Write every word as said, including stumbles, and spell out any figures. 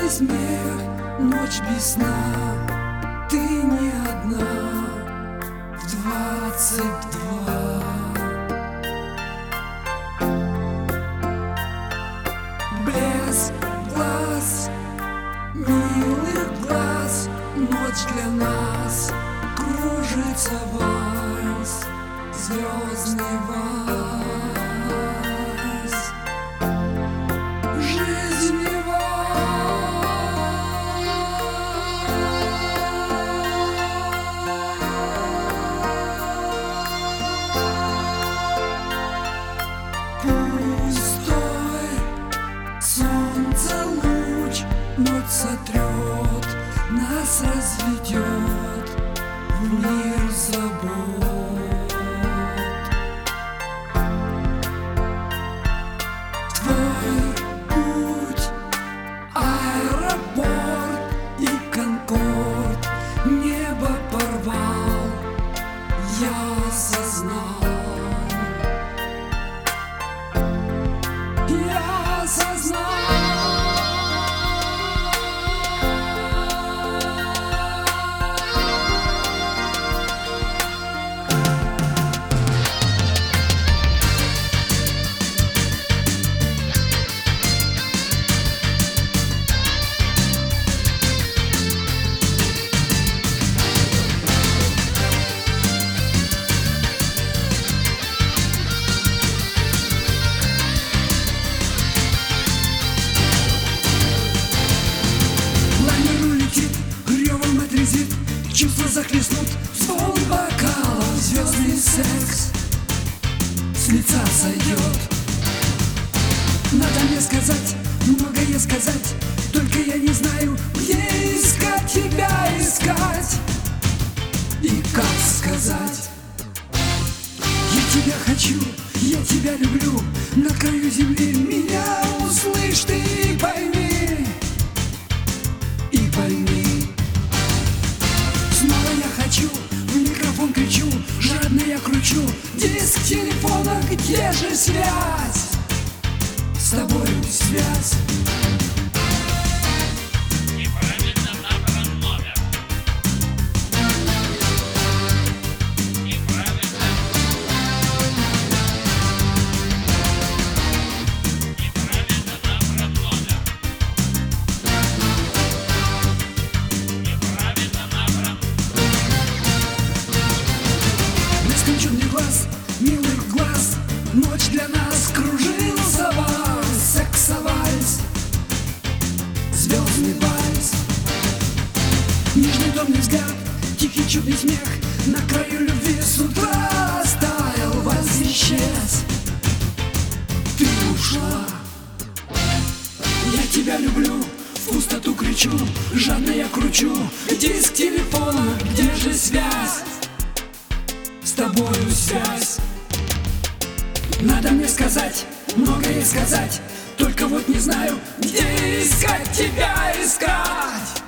и смех, ночь без сна. Ты не одна в двадцать два. Блеск глаз, милых глаз, ночь для нас, кружится вальс, звездный вальс. Жизнь пустой, солнце луч, ночь сотрет, нас разведет в мир забот. Твой путь, аэропорт и конкорд, небо порвал, я осознал. Я осознал. Чувства захлестнут, звон бокалов, звездный секс с лица сойдет. Надо мне сказать, многое сказать, только я не знаю, где искать тебя, искать. И как сказать: я тебя хочу, я тебя люблю, на краю земли меня услышь ты и пойми, и пойми. Хочу, в микрофон кричу, жадно я кручу диск телефона, где же связь? С тобою связь. Неправильно набран номер. Неправильно. Неправильно набран номер. Неправильно набран. Черный глаз, милых глаз, ночь для нас, кружился вальс, сексовальс, звездный вальс. Нежный томный взгляд, тихий чудный смех, на краю любви с утра стаял, вальс исчез. Ты ушла. Я тебя люблю, в пустоту кричу, жадно я кручу диск телефона, где же связь? С тобою связь. Надо мне сказать, многое сказать, только вот не знаю, где искать тебя, искать.